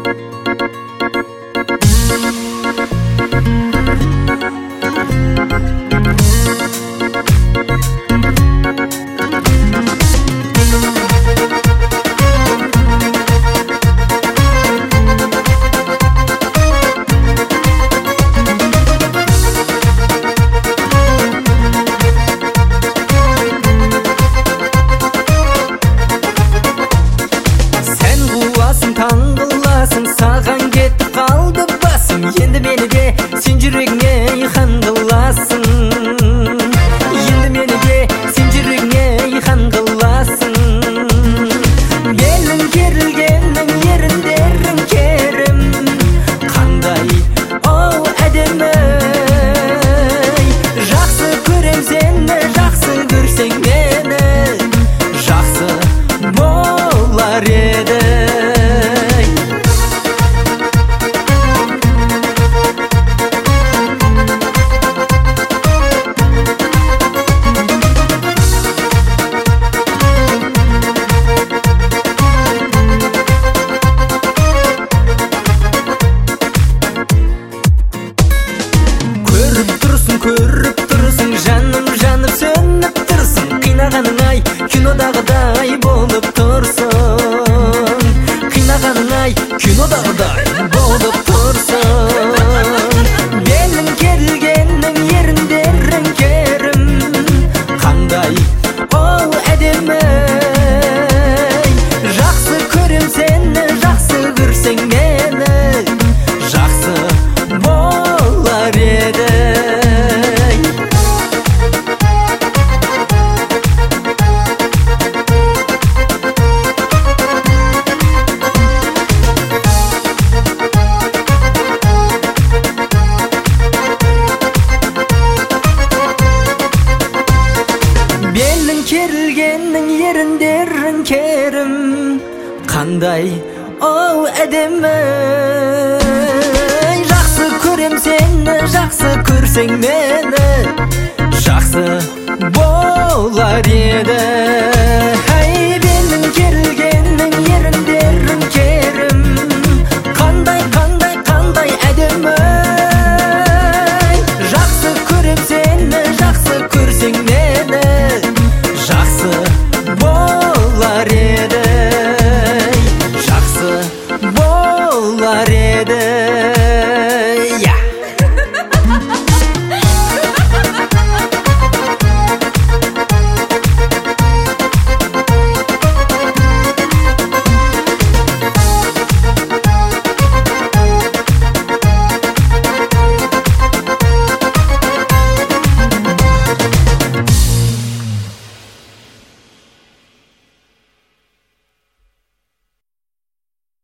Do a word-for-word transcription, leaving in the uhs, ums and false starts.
Саған кетіп қалды басым, енді мені де сен жүрегіңе хан қыласың. Енді мені де сен жүрегіңе хан қыласың. Белің керілгеннің еріндерің керім, қандай оу әдемі. Жақсы көрем сені, жақсы көрсең мені, жақсы болар еді. Көріп тұрсың, жаным жанып сөніп тұрсың. Қинағаның ай, кинодағыдай болып тұрсың. Қинағаның ай, кинодағыдай болып тұрсың. Белің керілгеннің еріндерің керім, қандай ол әдемі. Жақсы көрем сені, жақсы көрсең мені, жақсы болар еді. Белің керілгеннің еріндерің керім, қандай оу әдемі. Жақсы көрем сені, жақсы көрсең мені, жақсы болар еді.